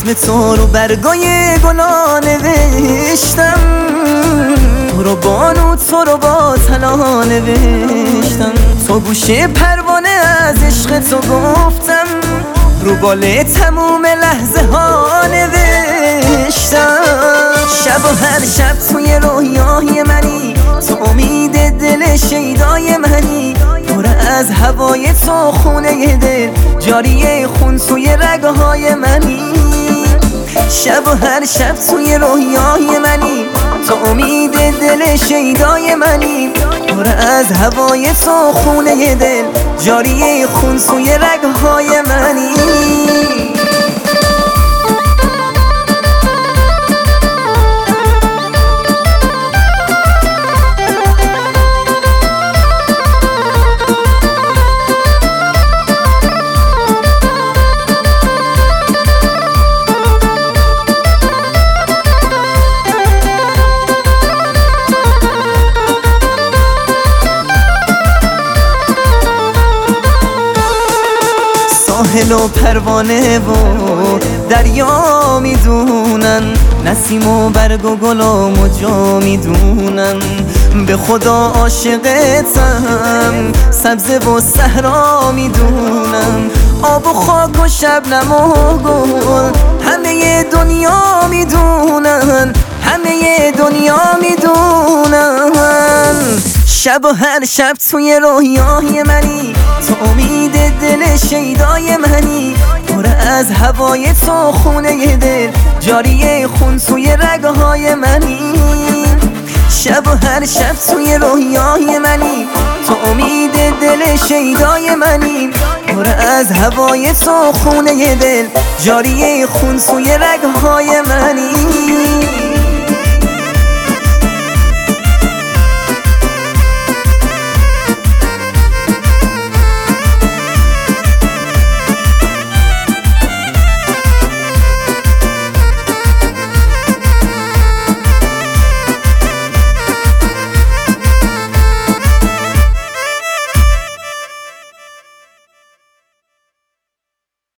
اسم تو رو برگای گلا نوشتم، تو رو بانو تو رو با طلا نوشتم، تو گوشه پروانه از عشق تو گفتم، رو بال تموم لحظه ها نوشتم. شب و هر شب توی رویای منی، تو امید دل شیدای منی، پر از هوای تو خونه دل جاری خون توی رگهای منی. شب و هر شب توی رویای منی، تو امید دل شیدای منی، پر از هوای تو خونه دل جاری خون توی رگهای منی. ساحل و پروانه و دریا میدونن، نسیم و برگ و گل و موجا میدونن، به خدا عاشقتم سبزه و صحرا میدونم، آب و خاک و شبنم و گل همه دنیا میدونن، همه دنیا میدونن. شب و هر شب توی رویای منی، تو امید دل شیدای منی، پر از هوای تو خونه دل جاری خون توی رگهای منی. شب و هر شب توی رویای منی، تو امید دل شیدای منی، پر از هوای تو خونه دل جاری خون توی رگهای منی.